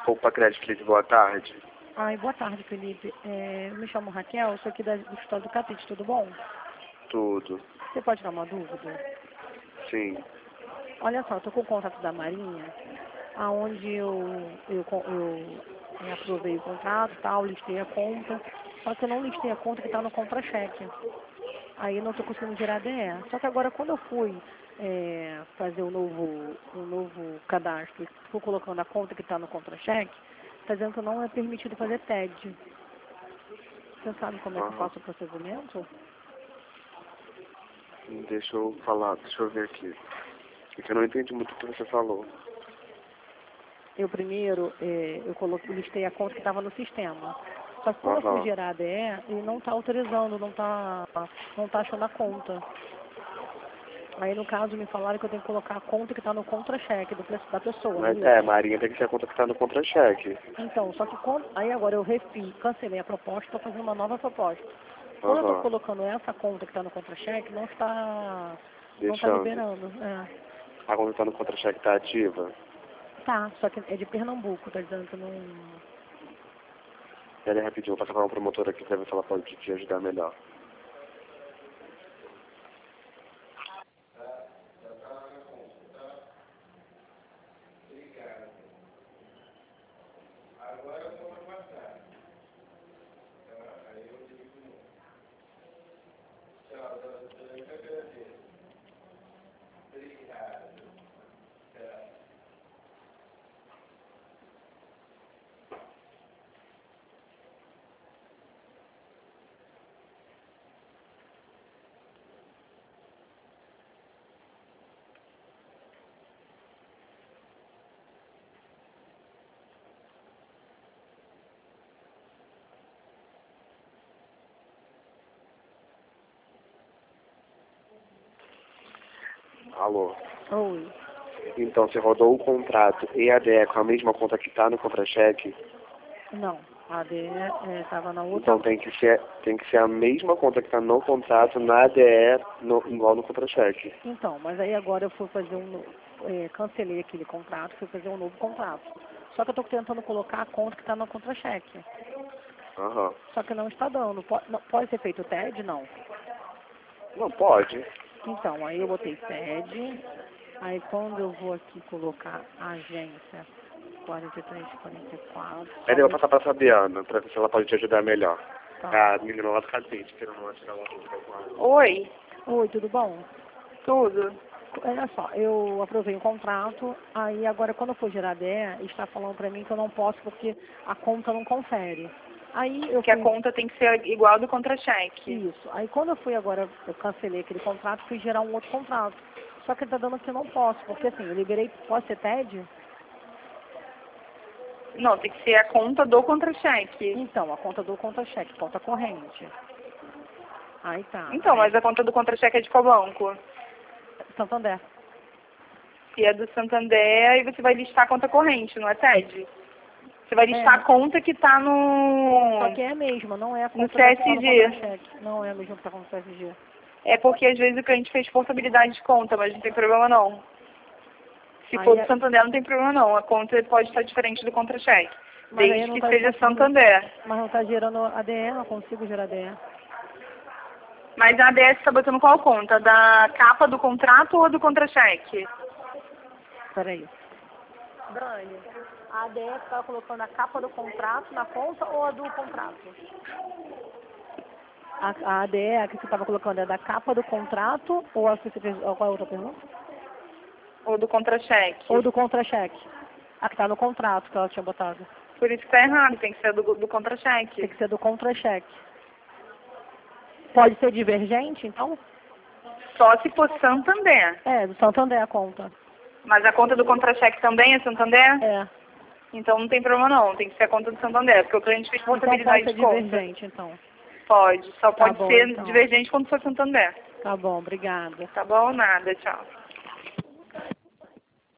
Poupa Crédito, Felipe, boa tarde. Ai, boa tarde, Felipe. Eu me chamo Raquel, sou aqui do escritório do Catete, tudo bom? Tudo. Você pode dar uma dúvida? Sim. Olha só, eu tô com o contato da Marinha, aonde eu aprovei o contrato e tal, listei a conta, só que eu não listei a conta que está no contra-cheque. Aí eu não estou conseguindo gerar DE. Só que agora quando eu fui fazer um novo cadastro, fui colocando a conta que está no contra-cheque, está dizendo que não é permitido fazer TED. Você sabe como é que eu faço o procedimento? Deixa eu falar, deixa eu ver aqui. Porque eu não entendi muito o que você falou. Eu primeiro, listei a conta que estava no sistema. Só que quando eu fui gerar a DE, ele não está autorizando, não tá achando a conta. Aí no caso me falaram que eu tenho que colocar a conta que está no contra-cheque da pessoa. Mas Marinha tem que ser a conta que está no contra-cheque. Então, só que aí agora eu cancelei a proposta, estou fazendo uma nova proposta. Quando eu estou colocando essa conta que está no contra-cheque, não está liberando. A conta que está no contra-cheque está ativa? Tá, só que é de Pernambuco, tá dizendo que não... Pera aí rapidinho, vou passar para uma promotora aqui para ver se ela pode te ajudar melhor. Alô? Oi. Então, você rodou o contrato e a DE com a mesma conta que está no contra-cheque? Não, a ADE estava na outra... Então tem que ser a mesma conta que está no contrato, na ADE, igual no contra-cheque. Então, mas aí agora eu fui fazer cancelei aquele contrato, fui fazer um novo contrato. Só que eu estou tentando colocar a conta que está no contra-cheque. Só que não está dando. Pode ser feito o TED? Não. Não pode. Então, aí eu botei TED, aí quando eu vou aqui colocar a agência 43, 44... Aí eu vou passar para a Fabiana, para ver se ela pode te ajudar melhor. Tá. A menina lá do Catete, que eu não vou tirar uma dúvida com ela. Oi. Oi, tudo bom? Tudo. Olha só, eu aprovei o contrato, aí agora quando eu for gerar DE, está falando para mim que eu não posso porque a conta não confere. Aí eu que a conta tem que ser igual do contra-cheque. Isso. Aí quando eu fui agora, eu cancelei aquele contrato, fui gerar um outro contrato. Só que ele tá dando que eu não posso, porque assim, eu liberei, pode ser TED? Não, tem que ser a conta do contra-cheque. Então, a conta do contra-cheque, conta corrente. Aí tá. Então, mas a conta do contra-cheque é de qual banco? Santander. Se é do Santander, aí você vai listar a conta corrente, não é TED? Você vai listar a conta que está no... Só que é a mesma, não é a conta no que tá no CSG. contra-cheque. Não é a mesma que tá com o CSG. É porque às vezes o cliente fez portabilidade de conta, mas não tem problema não. Se for do Santander, não tem problema não. A conta pode estar diferente do contra-cheque. Desde que seja Santander. Mas não está gerando ADE, não consigo gerar ADE. Mas a ADS está botando qual conta? Da capa do contrato ou do contra-cheque? Peraí. Brani, a ADS está colocando a capa do contrato na conta ou a do contrato? A ADE que você estava colocando é da capa do contrato ou a que você fez, qual é a outra pergunta? Ou do contra-cheque. Ou do contra-cheque. A que está no contrato que ela tinha botado. Por isso que está errado, tem que ser do contra-cheque. Tem que ser do contra-cheque. Pode ser divergente, então? Só se for Santander. É, do Santander a conta. Mas a conta do contra-cheque também é Santander? É. Então não tem problema não, tem que ser a conta do Santander, porque o cliente fez portabilidade de conta. Divergente, então. Pode, só pode ser então. divergente quando for Santander. Tá bom, obrigada. Tá bom? Nada, tchau.